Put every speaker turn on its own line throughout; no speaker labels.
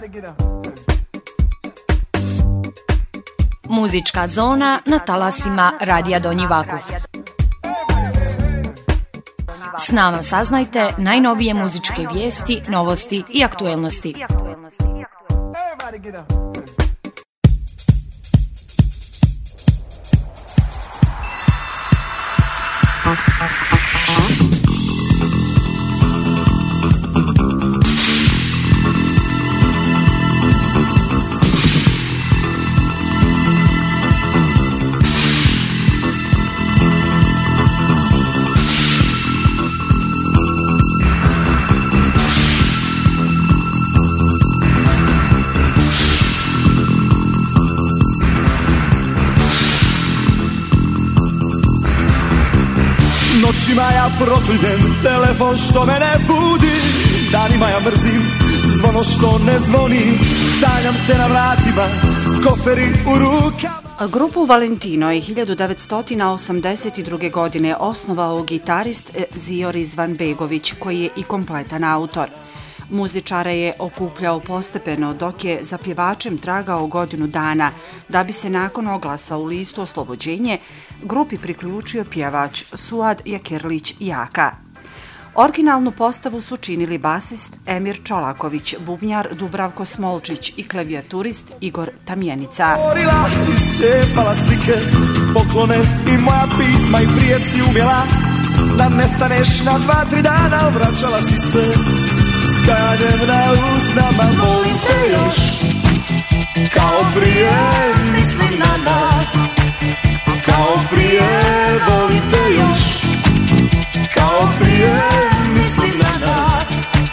Muzička zona na talasima Radija Donji Vakuf. S nama saznajte najnovije muzičke vijesti, novosti i aktuelnosti.
Noćima ja proklinem telefon što me ne budi, danima ja mrzim zvono što ne zvoni, sanjam te na vratima, koferi u rukama.
Grupu Valentino je 1982. godine osnovao gitarist Zio Rizvanbegović, koji je i kompletan autor. Muzičara je okupljao postepeno dok je za pjevačem tragao godinu dana, da bi se nakon oglasa u listu Oslobođenje grupi priključio pjevač Suad Jakerlić Jaka. Originalnu postavu su činili basist Emir Čolaković, bubnjar Dubravko Smolčić i klavijaturist Igor Tamjenica.
Orila i cepala slike, poklone i moja pisma i prije si umjela da nestaneš na 2-3 dana, vraćala si se s kajanjem na usnama. Volim te još, kao prije mislim na nas, kao prije volim te još, kao prije mislim na nas.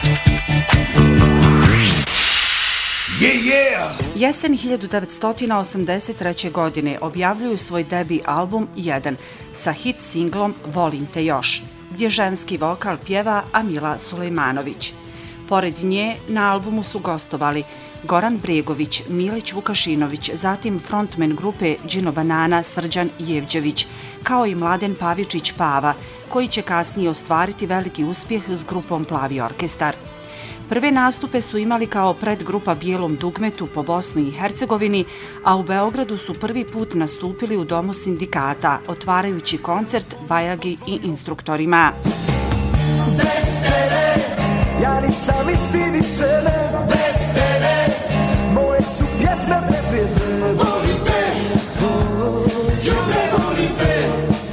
Yeah, yeah.
Jesen 1983. godine objavljuju svoj debi album 1 sa hit singlom Volim te još, gdje ženski vokal pjeva Amila Sulejmanović. Pored nje na albumu su gostovali Goran Bregović, Milić Vukašinović, zatim frontmen grupe Džino Banana Srđan Jevđević, kao i Mladen Pavičić Pava, koji će kasnije ostvariti veliki uspjeh s grupom Plavi orkestar. Prve nastupe su imali kao predgrupa Bijelom dugmetu po Bosni i Hercegovini, a u Beogradu su prvi put nastupili u Domu sindikata, otvarajući koncert Bajagi i instruktorima.
Bez tebe, ja nisam isti više ne. Bez tebe, moje su pjesme bezvrijedne. Volim te, đubre volim te.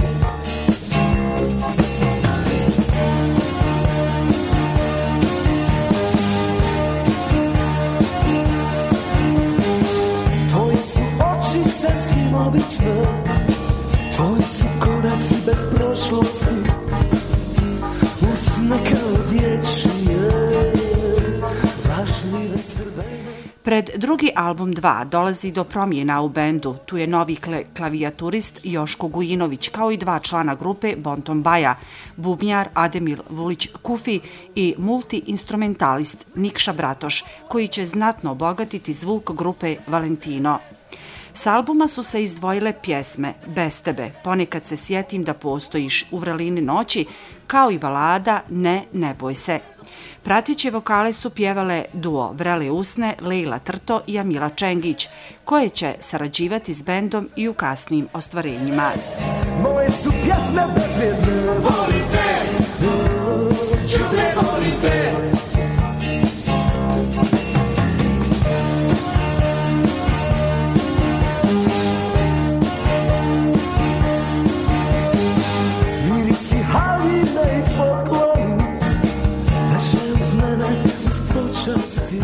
Tvoji su oči sasvim obične, tvoji su koraci bez prošlosti, usne kao dječje, lažljive crvene.
Pred drugi album 2 dolazi do promjena u bendu. Tu je novi klavijaturist Joško Gujinović, kao i 2 člana grupe Bonton Baja, bubnjar Ademil Vulić Kufi i multi-instrumentalist Nikša Bratoš, koji će znatno obogatiti zvuk grupe Valentino. S albuma su se izdvojile pjesme Bez tebe, Ponekad se sjetim da postojiš, U vrelini noći, kao i balada Ne boj se. Prateće vokale su pjevale duo Vrele usne, Lejla Trto i Amila Čengić, koje će sarađivati s bendom i u kasnijim ostvarenjima.
Moje su pjesme bezvrijedne. Volim te, đubre volim te. Mirisi haline i pokloni, leže uz mene uz počasti.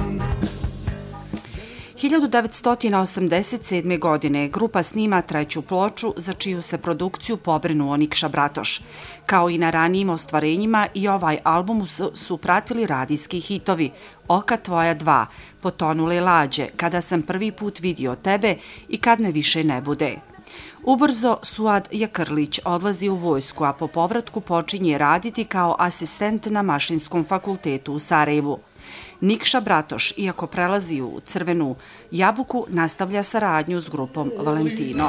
1987. godine grupa snima treću ploču za čiju se produkciju pobrinuo Nikša Bratoš. Kao i na ranijim ostvarenjima i ovaj album su pratili radijski hitovi Oka tvoja 2, Potonule lađe, Kada sam prvi put vidio tebe i Kad me više ne bude. Ubrzo Suad Jakerlić odlazi u vojsku, a po povratku počinje raditi kao asistent na Mašinskom fakultetu u Sarajevu. Nikša Bratoš, iako prelazi u Crvenu jabuku, nastavlja saradnju s grupom Valentino.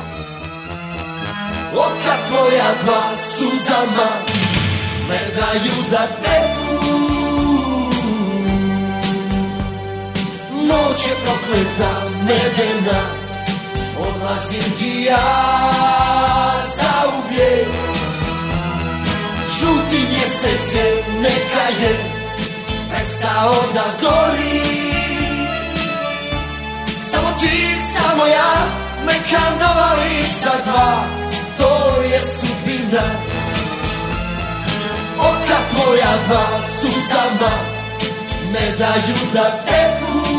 Oka tvoja 2 suzama ne daju da teku, noć noć je prokleta, medena, odlazim ti ja zauvijek. Žuti mjesec je, neka je prestao da gori. Samo ti, samo ja, neka nova lica dva, to je sudbina. Oka tvoja dva suzama ne daju da teku.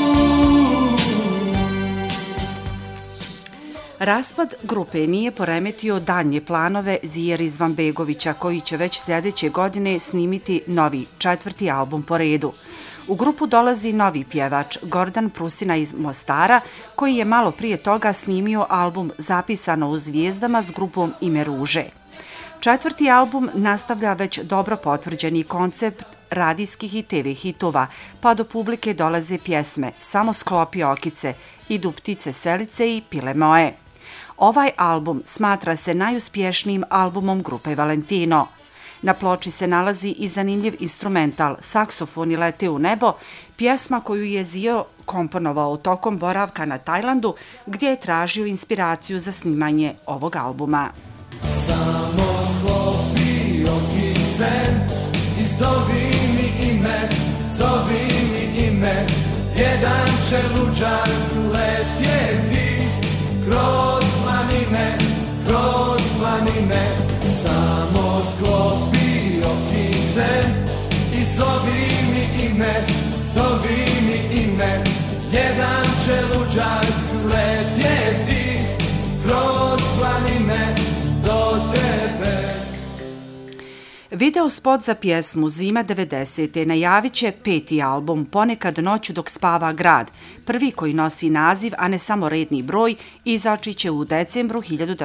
Raspad grupe nije poremetio daljnje planove Zijera Izetbegovića, koji će već sljedeće godine snimiti novi 4. album po redu. U grupu dolazi novi pjevač Gordan Prusina iz Mostara, koji je malo prije toga snimio album Zapisano u zvijezdama s grupom Ime Ruže. 4. album nastavlja već dobro potvrđeni koncept radijskih i TV hitova, pa do publike dolaze pjesme Samo sklopi okice, Idu ptice selice i Pile moje. Ovaj album smatra se najuspješnijim albumom grupe Valentino. Na ploči se nalazi i zanimljiv instrumental Saksofoni lete u nebo, pjesma koju je Zio komponovao tokom boravka na Tajlandu, gdje je tražio inspiraciju za snimanje ovog albuma.
Samo sklopi okice i zovi mi ime, zovi mi ime. Jedan će luđak letjeti kroz planine, kroz planine. Samo sklopi okice i zovi mi ime, zovi mi ime. Jedan će luđak letjeti kroz planine do tebe.
Video spot za pjesmu Zima 90. najavit će 5. album Ponekad noću dok spava grad, prvi koji nosi naziv, a ne samo redni broj, izaći će u decembru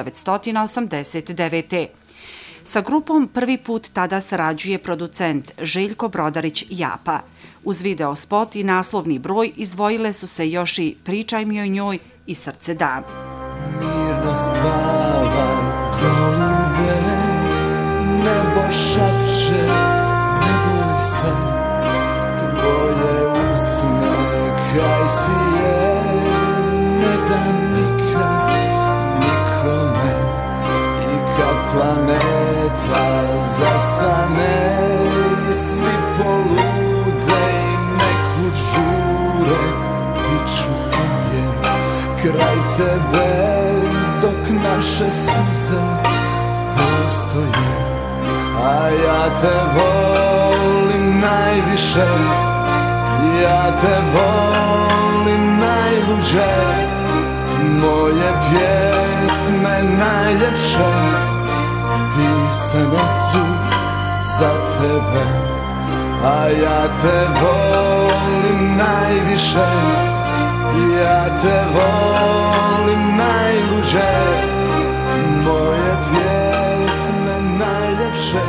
1989. Sa grupom prvi put tada sarađuje producent Željko Brodarić Japa. Uz video spot i naslovni broj izdvojile su se još i Pričaj mi o njoj i Srce da.
Mirno spava golube, nebo šapće, ne boj se, tvoje usne kaj si je, ne dam nikad nikome. I kad planeta zastane i svi polude i nekud žure, biću uvijek kraj tebe dok naše suze postoje. A ja te volim najviše, ja te volim najluđe, moje pjesme najljepše pisane su za tebe. A ja te volim najviše, ja te volim najluđe, moje pjesme najljepše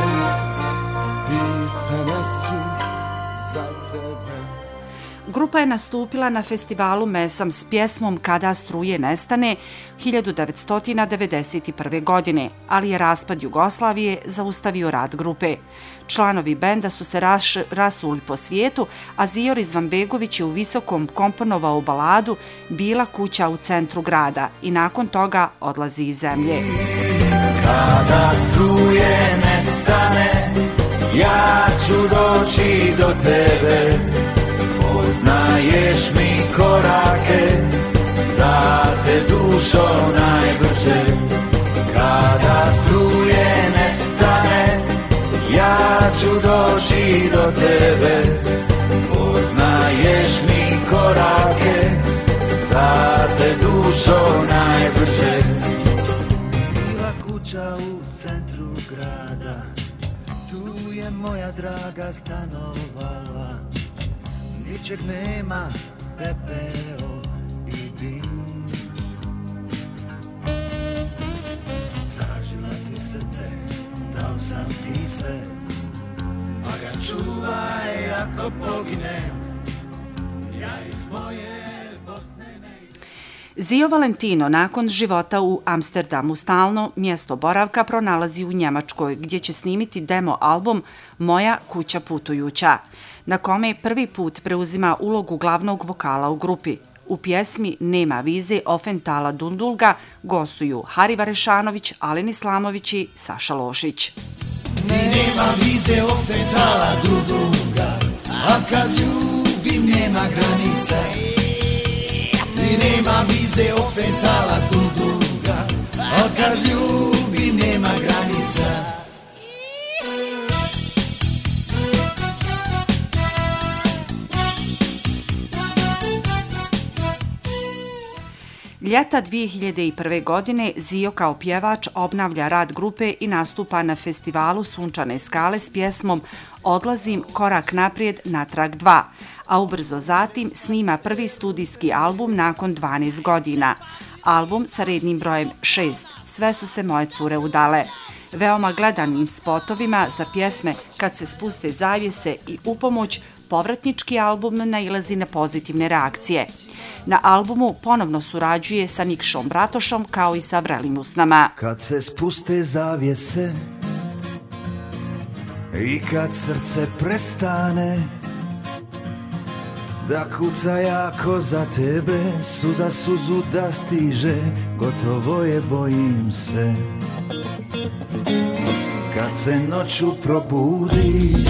pisane su za tebe.
Grupa je nastupila na festivalu Mesam s pjesmom Kada struje nestane 1991. godine, ali je raspad Jugoslavije zaustavio rad grupe. Članovi benda su se rasuli po svijetu, a Zijor Izetbegović je u Visokom komponovao baladu Bila kuća u centru grada i nakon toga odlazi iz zemlje.
Kada struje nestane, ja ću doći do tebe. Poznaješ mi korake, za te dušo najbrže. Kada struje nestane, ja ću doći do tebe. Poznaješ mi korake, za te dušo najbrže. Bila kuća u centru grada, tu je moja draga stanovala. Ničeg nema, pepeo i dim. Tražila si srce, dao sam ti sve, pa ga čuvaj ako poginem, ja iz moje Bosne ne...
Zio Valentino nakon života u Amsterdamu stalno mjesto boravka pronalazi u Njemačkoj, gdje će snimiti demo album Moja kuća putujuća, na kome prvi put preuzima ulogu glavnog vokala u grupi. U pjesmi Nema vize Ofentala Dundulga gostuju Hari Varešanović, Alen Islamović i Saša Lošić.
Ni nema vize Ofentala Dundulga, a kad ljubim nema granica. Ni nema vize Ofentala Dundulga, a kad ljubim nema granica.
Ljeta 2001. godine Zio kao pjevač obnavlja rad grupe i nastupa na festivalu Sunčane skale s pjesmom Odlazim korak naprijed natrag 2, a ubrzo zatim snima prvi studijski album nakon 12 godina. Album sa rednim brojem 6, Sve su se moje cure udale. Veoma gledanim spotovima za pjesme Kad se spuste zavjese i Upomoć, povratnički album nailazi na pozitivne reakcije. Na albumu ponovno surađuje sa Nikšom Bratošom kao i sa Vrelim usnama.
Kad se spuste zavjese i kad srce prestane da kuca jako za tebe, suza suzu da stiže, gotovo je, bojim se. Kad se noću probudiš,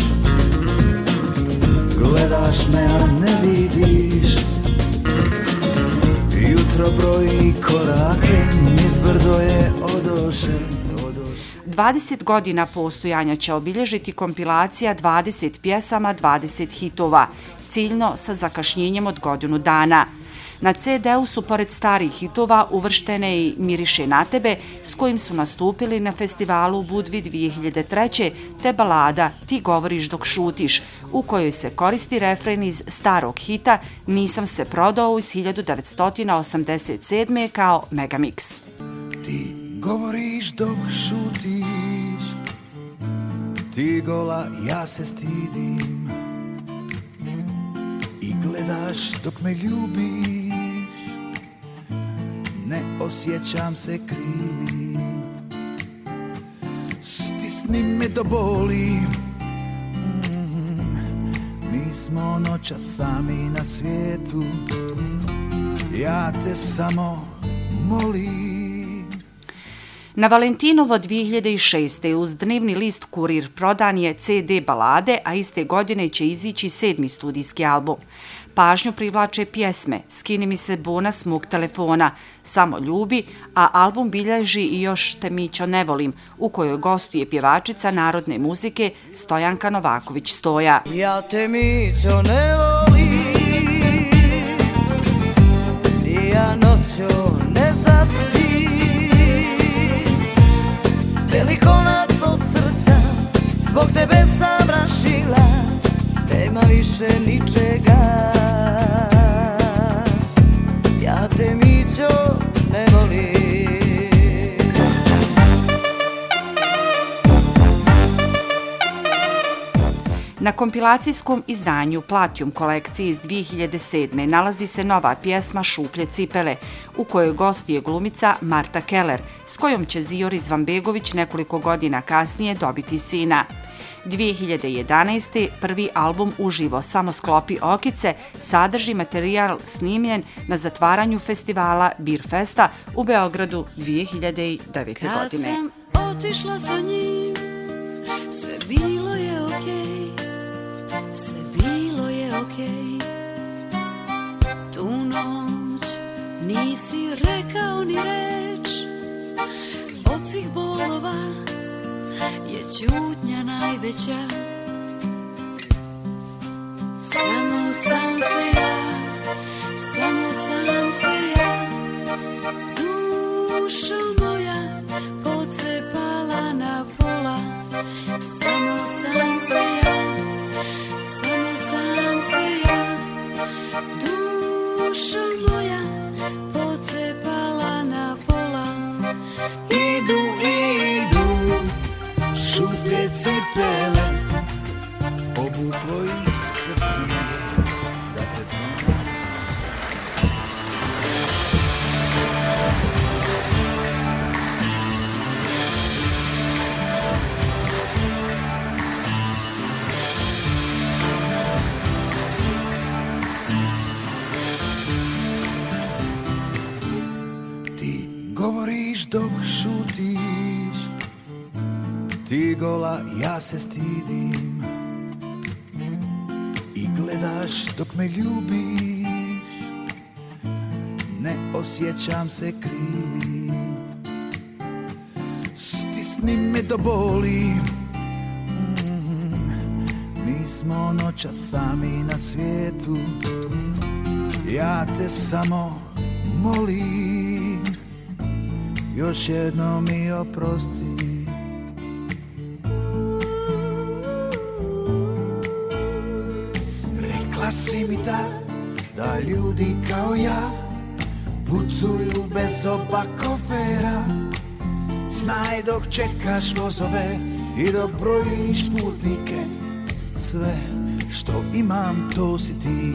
gledaš me a ne vidiš, jutro broji korake, nizbrdo je odoše.
20 godina postojanja će obilježiti kompilacija 20 pjesama, 20 hitova, ciljno sa zakašnjenjem od godinu dana. Na CD-u su pored starih hitova uvrštene i Miriše na tebe, s kojim su nastupili na festivalu u Budvi 2003. te balada Ti govoriš dok šutiš, u kojoj se koristi refren iz starog hita Nisam se prodao iz 1987. kao Megamix.
Ti govoriš dok šutiš, ti gola, ja se stidim, i gledaš dok me ljubiš, ne osjećam se krivim. Stisni me do boli, mi smo noćas sami na svijetu, ja te samo molim.
Na Valentinovo 2006. uz dnevni list Kurir prodan je CD balade, a iste godine će izići 7. studijski album. Pažnju privlače pjesme Skini mi se bona s mog telefona, Samo ljubi, a album bilježi i još Te Mićo ne volim, u kojoj gostuje pjevačica narodne muzike Stojanka Novaković Stoja.
Ja te Mićo ne volim, ni ja noćo ne zaspim, velikonac od srca, zbog tebe sam rašila, nema više ničega. Ja te Mićo ne volim.
Na kompilacijskom izdanju Platinum kolekcije iz 2007. nalazi se nova pjesma Šuplje cipele, u kojoj gostuje glumica Marta Keller, s kojom će Zio Rizvanbegović nekoliko godina kasnije dobiti sina. 2011. prvi album uživo Samo sklopi okice sadrži materijal snimljen na zatvaranju festivala Beer Festa u Beogradu 2009. godine.
Kad sam otišla sa njim, sve bilo je okej, sve bilo je okej. Tu noć nisi rekao ni reč, od svih bolova je ćutnja najveća. Samo sam se ja, samo sam se ja, dušo moja pocepala na pola. Samo sam se ja, samo sam se ja, dušo moja pocepala na pola.
Idu, šuplje cipele, obuklo ih srce da te pronađe.
govoriš dok šutiš, ti gola, ja se stidim. I gledaš dok me ljubiš, ne osjećam se krivim. Stisni me do boli, mi smo noćas sami na svijetu. Ja te samo molim, još jednom mi oprosti. Rekla si mi da ljudi kao ja putuju bez oba kofera. Znaj dok čekaš vozove i dok brojiš putnike, sve što imam to si ti.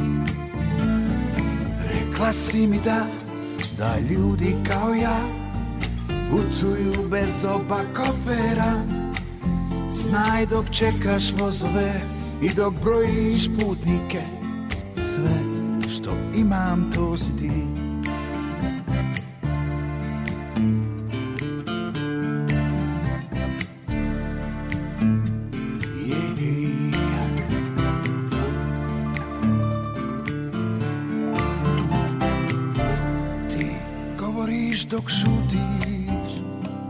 Rekla si mi da ljudi kao ja putuju bez oba kofera. Znaj dok čekaš vozove i dok brojiš putnike, sve što imam to si ti. Dok šutiš,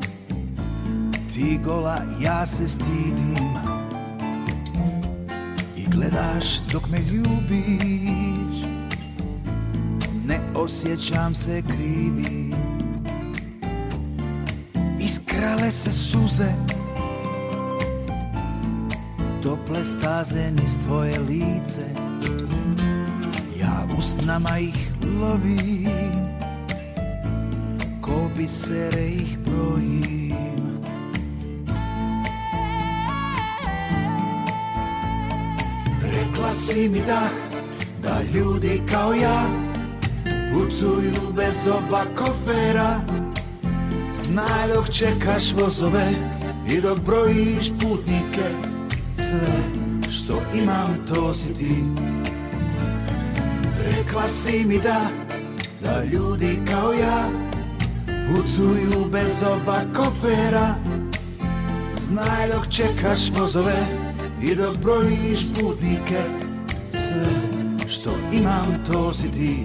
ti gola, ja se stidim. I gledaš dok me ljubiš, ne osjećam se krivim. Iskrale se suze, tople staze niz tvoje lice. Ja usnama ih lovim, ko bisere ih brojim. Rekla si mi da ljudi kao ja putuju bez oba kofera. Znaj dok čekaš vozove i dok brojiš putnike, sve što imam to si ti. Rekla si mi da ljudi kao ja putuju bez oba kofera. Znaj dok čekaš vozove i dok brojiš putnike, sve što imam to si ti.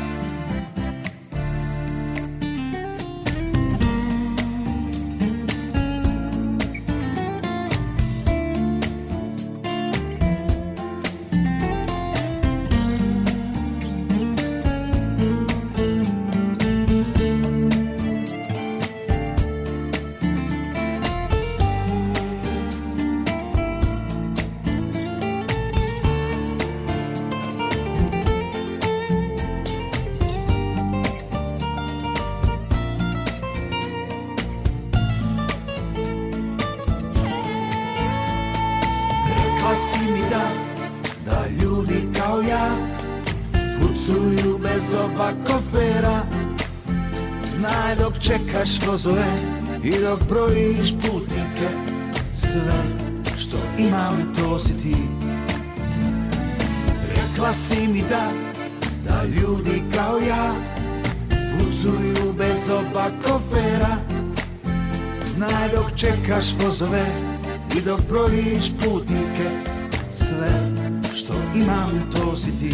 Čekaš vozove i dok brojiš putnike, sve što imam to si ti. Rekla si mi da ljudi kao ja putuju bez oba kofera. Znaj dok čekaš vozove i dok brojiš putnike, sve što imam to si ti.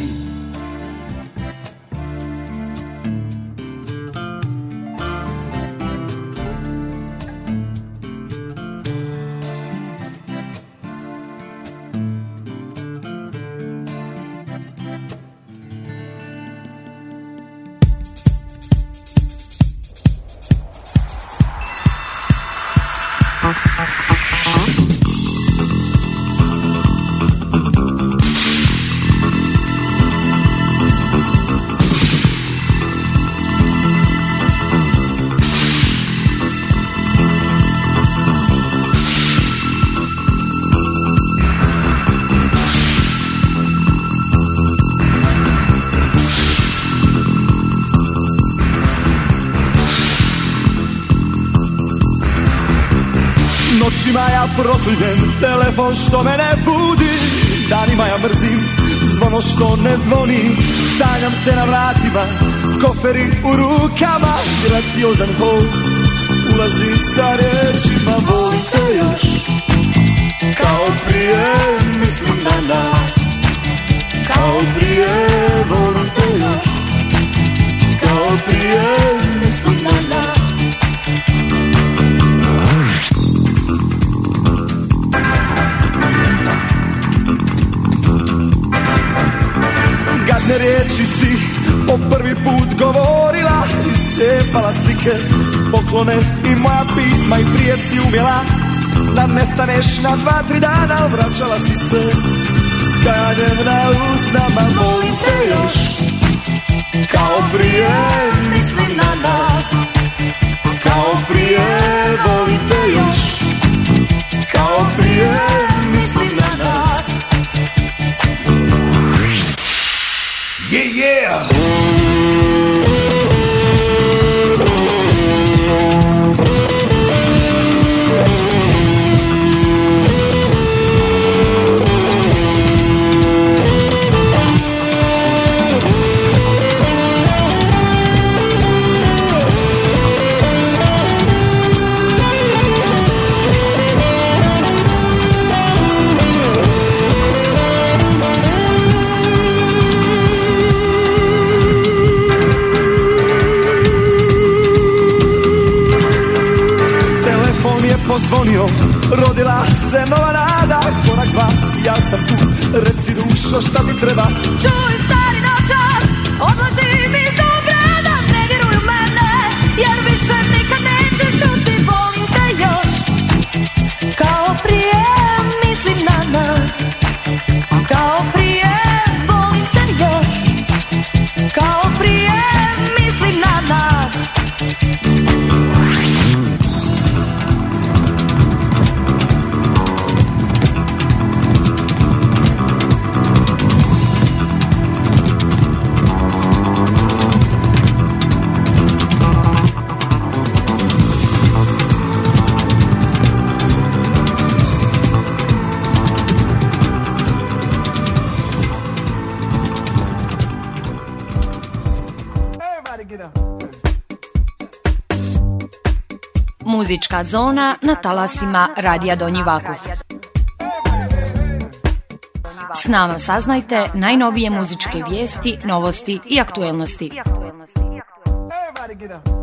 Noćima ja proklinem telefon što me ne budi, danima ja mrzim zvono što ne zvoni. Sanjam karte na vratima, koferi u rukama, graciozan hod ulazi sa rečima volim te još. Kao prije mislim na nas, kao prije volim te još. Kao prije mislim na nas. Gadne riječi si po prvi put govorila, iscepala slike, poklone i moja pisma i prije si umjela da nestaneš na 2-3 dana, vraćala si se s kajanjem na usnama. Volim te još, kao prije mislim na nas, kao prije volim te još, kao prije mislim na nas.
Yeah, yeah!
Pozvonio, rodila se nova nada, korak 2, ja sam tu, reci dušo šta ti treba.
Čuj stari novčar, odlazi mi iz ovog grada, ne vjeruj u mene, jer više nikad nećeš čuti. Volim te još, kao prije mislim na nas, kao prije volim te još, kao prije mislim na nas.
Muzička zona na talasima Radija Donji Vakuf. S nama saznajte najnovije muzičke vijesti, novosti i aktuelnosti.
Everybody get up.